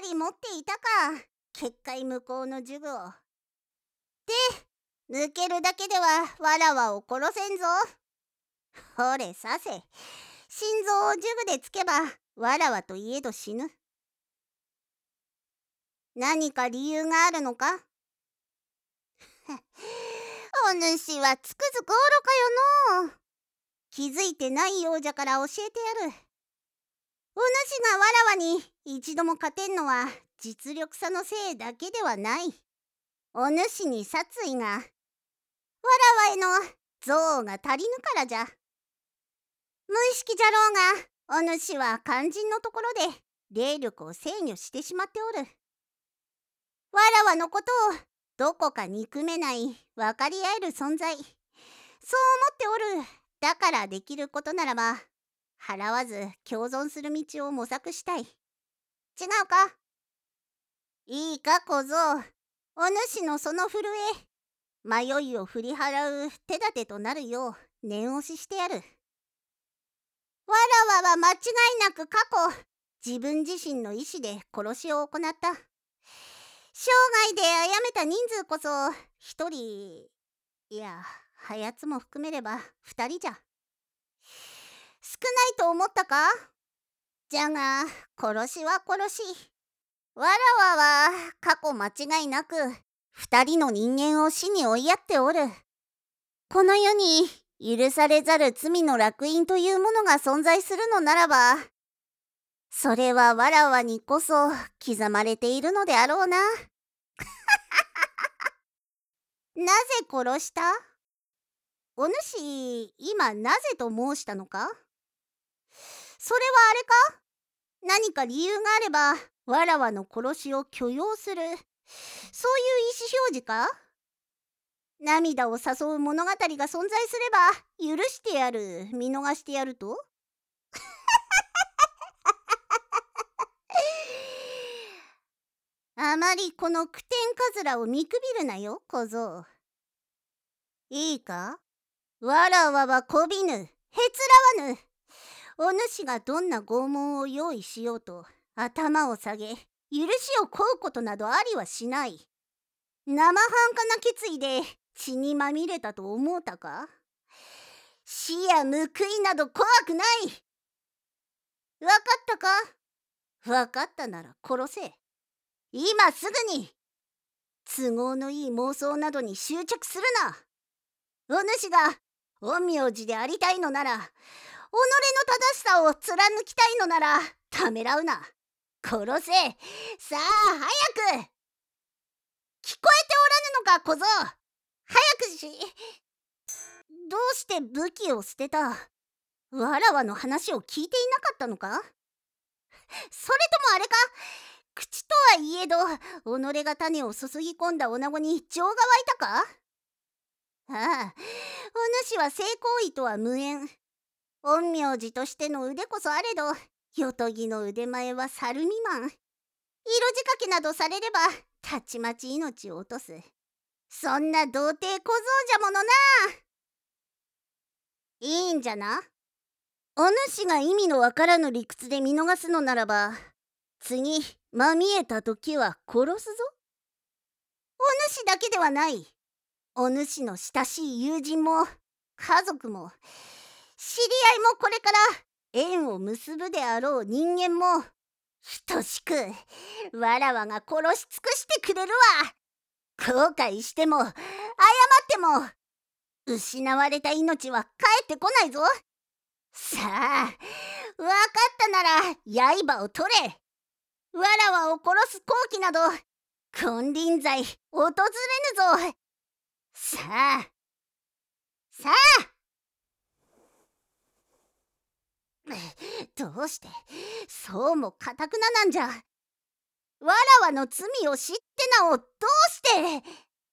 り持っていたか、結界無効の呪具を。で、抜けるだけではわらわを殺せんぞ。ほれさせ、心臓を呪具でつけばわらわといえど死ぬ。何か理由があるのか？お主はつくづく愚かよのう。気づいてないようじゃから教えてやる。お主がわらわに一度も勝てんのは実力差のせいだけではない。お主に殺意が、わらわへの憎悪が足りぬからじゃ。無意識じゃろうが、お主は肝心のところで霊力を制御してしまっておる。わらわのことをどこか憎めない分かり合える存在、そう思っておる。だからできることならば払わず共存する道を模索したい。違うか？いいか小僧、お主のその震え、迷いを振り払う手立てとなるよう念押ししてやる。わらわは間違いなく過去、自分自身の意志で殺しを行った。生涯で殺めた人数こそ一人、いや、はやつも含めれば二人じゃ。少ないと思ったか？じゃが、殺しは殺し。わらわは過去間違いなく二人の人間を死に追いやっておる。この世に許されざる罪の烙印というものが存在するのならば、それはわらわにこそ刻まれているのであろうな。なぜ殺した？お主、今なぜと申したのか？それはあれか？何か理由があればわらわの殺しを許容する、そういう意思表示か？涙を誘う物語が存在すれば許してやる、見逃してやると？あまりこの九天かずらを見くびるなよ小僧。いいか、わらわはこびぬ、へつらわぬ。お主がどんな拷問を用意しようと頭を下げ許しを請うことなどありはしない。生半可な決意で血にまみれたと思うたか？死や報いなど怖くない。わかったか？わかったなら殺せ。今すぐに。都合のいい妄想などに執着するな。お主が陰陽師でありたいのなら、己の正しさを貫きたいのならためらうな。殺せ。さあ早く。聞こえておらぬのか小僧。早くし。どうして武器を捨てた？わらわの話を聞いていなかったのか？それともあれか？口とはいえど己が種を注ぎ込んだ女子に情が湧いたか？ああ、お主は性行為とは無縁。陰陽師としての腕こそあれど、よとぎの腕前は猿未満。色仕掛けなどされればたちまち命を落とす。そんな童貞小僧じゃものな。いいんじゃな。お主が意味のわからぬ理屈で見逃すのならば、次まみえた時は殺すぞ。お主だけではない。お主の親しい友人も家族も知り合いもこれから縁を結ぶであろう人間も等しくわらわが殺し尽くしてくれるわ。後悔しても謝っても失われた命は帰ってこないぞ。さあ、わかったなら刃を取れ。わらわを殺す好機など金輪際訪れぬぞ。さあさあ。どうしてそうもかたくななんじゃ。わらわの罪を知ってなおどうして。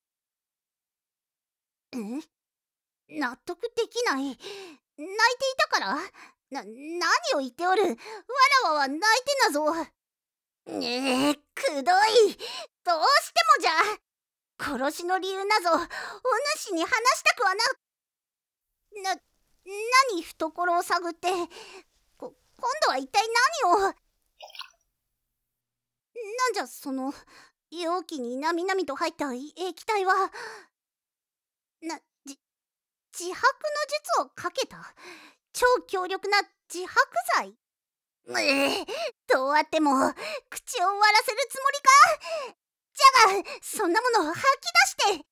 納得できない。泣いていたから？何を言っておる。わらわは泣いてなぞ。くどい。どうしてもじゃ。殺しの理由なぞお主に話したくは何懐を探って。今度は一体何を。 なんじゃその容器になみなみと入った液体は。な、自白の術をかけた超強力な自白剤。どうあっても口を割らせるつもりか。じゃがそんなものを吐き出して